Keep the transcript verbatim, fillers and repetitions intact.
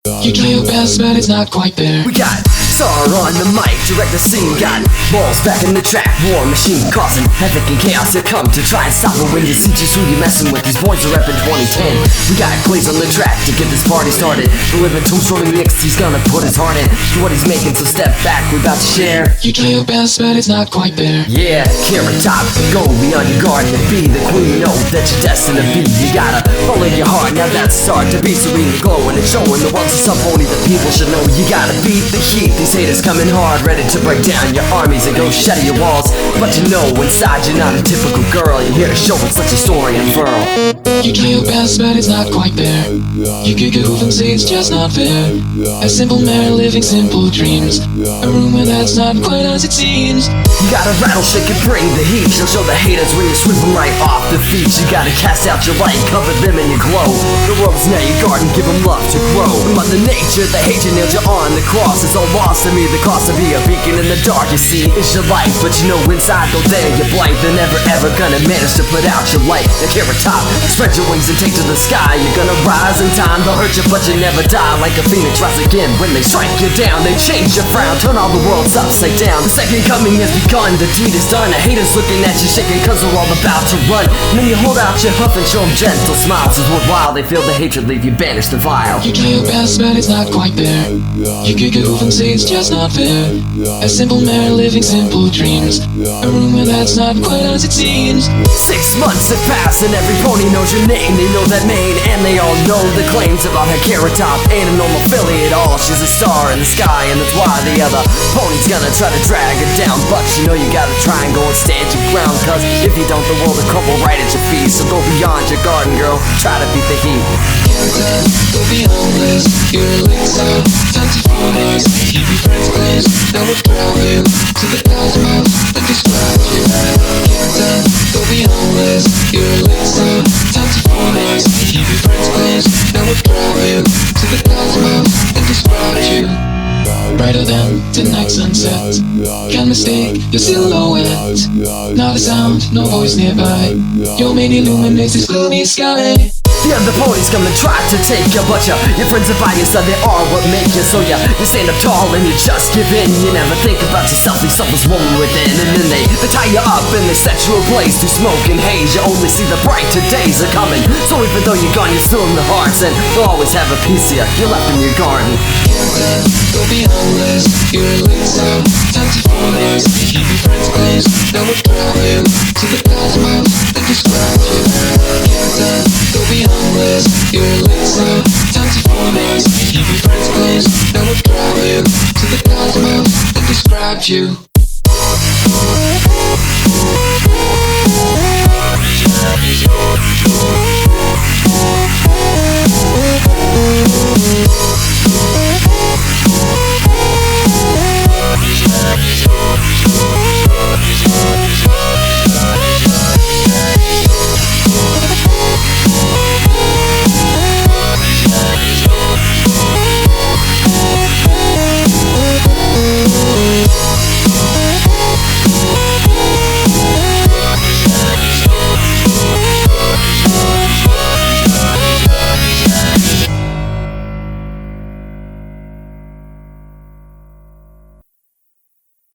You try your best, but it's not quite there. We got Star on the mic, direct the scene. Got balls back in the track, war machine causing havoc and chaos. You come to try and stop it when you see just who you messing with. These boys are reppin' twenty ten. We got Glaze on the track to get this party started. Delivering tools from the mix, he's gonna put his heart in to what he's making, so step back, we're about to share. You try your best, but it's not quite there. Yeah, Carrot Top, go beyond your garden and be the queen. Know that you're destined to be. You gotta follow your heart, now that's the start to be serene, glowing and showing the world to some only the people should know. You gotta beat the heat, these haters coming hard, ready to break down your armies and go shatter your walls. But you know inside you're not a typical girl. You're here to show us such a story unfurl. You try your best, but it's not quite there. You kick it off and say it's just not fair. A simple man living simple dreams, a rumor that's not quite as it seems. You gotta rattle, shake and bring the heat. You'll show the haters when you're sweeping right off the feet. You gotta cast out your light, cover them in your glow. The world's now your garden, give them love to grow. Mother Nature, the hate you nailed you on the cross. It's all lost to me, the cost to be a beacon in the dark. You see, it's your life, but you know inside though there you're blind. They're never ever gonna manage to put out your light. The Carrot Top, spread your wings and take to the sky. You're gonna rise in time, they'll hurt you but you never die. Like a phoenix rise again when they strike you down. They change your frown, turn all the worlds upside down. The second coming has begun, the deed is done. The haters looking at you shaking cause they're all about to run. And then you hold out your huff and show them gentle smiles. It's worthwhile, they feel the hatred leave you banished the vile. You try your best, but it's not quite there. You kick it off and say it's just not fair. A simple man living simple dreams, a rumor that's not quite as it seems. Six months have passed and every pony knows your name. They know that mane and they all know the claims about her. Carrot Top ain't a normal filly at all. She's a star in the sky and that's why the other pony's gonna try to drag her down. But you know you gotta try and go and stand your ground, cause if you don't the world will crumble right at your feet. So go beyond your garden, girl, try to beat the heat. Carrot, go beyond this. You're a elixir, time to follow. Keep your friends close, that would ground you to the cosmos and describe you. Carrot, go beyond this. You're a elixir, time to follow. Keep your friends close, that would ground you to the cosmos and describe you. Brighter than tonight's sunset, can't mistake your silhouette. Not a sound, no voice nearby, your main illuminates this gloomy sky. The other ponies come to try to take you, but you, your friends are by your side, they are what make you. So you, you stand up tall and you just give in. You never think about yourself, these something's woman within. And then they, they tie you up and they set you ablaze through smoke and haze. You only see the brighter days are coming. So even though you're gone, you're still in the hearts, and you'll always have a piece of you, you're left in your garden. Carrot, go beyond this. You're a elixir, time to follow. Keep your friends close, that would ground you to the cosmos and describe you. Carrot, go beyond this. You're a elixir, time to follow. Keep your friends close, that would ground you to the cosmos and describe you.